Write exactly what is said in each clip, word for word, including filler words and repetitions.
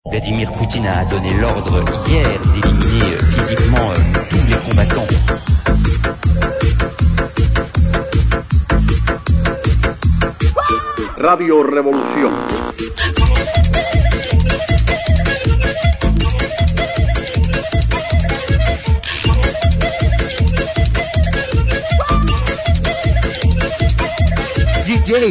Vladimir Poutine a donné l'ordre hier d'éliminer euh, physiquement euh, tous les combattants. Radio Revolución. D J.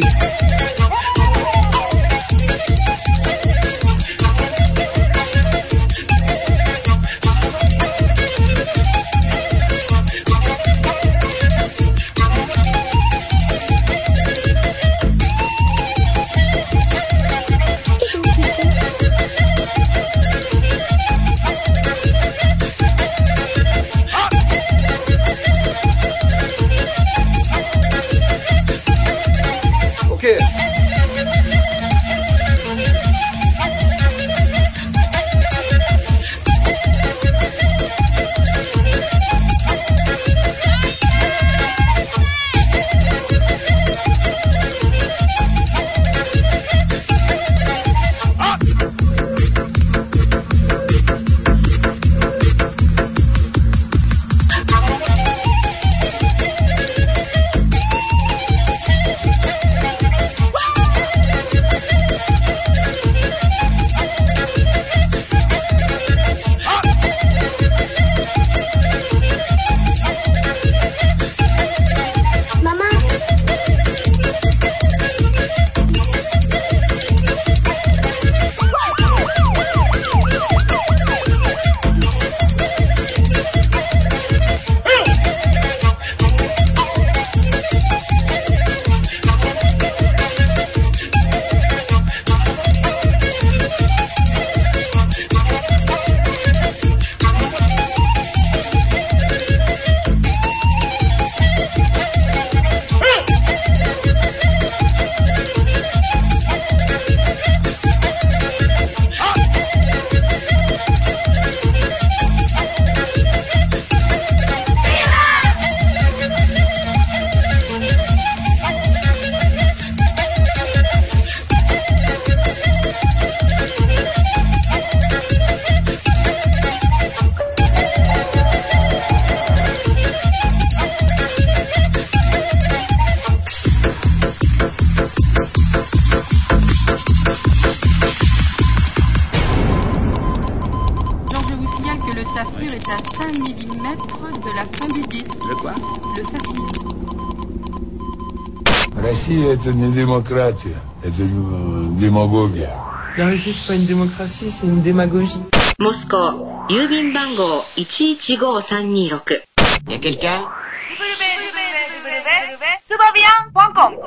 Okay. Le saphir est à cinq millimètres de la fin du disque. Le quoi? Le saphir. Россия — это не démocratie, это démagogie. La Russie, c'est pas une démocratie, c'est une démagogie. Moscou, Yubin-bango un un cinq cinq deux six. Y'a quelqu'un? Tout va bien, point com.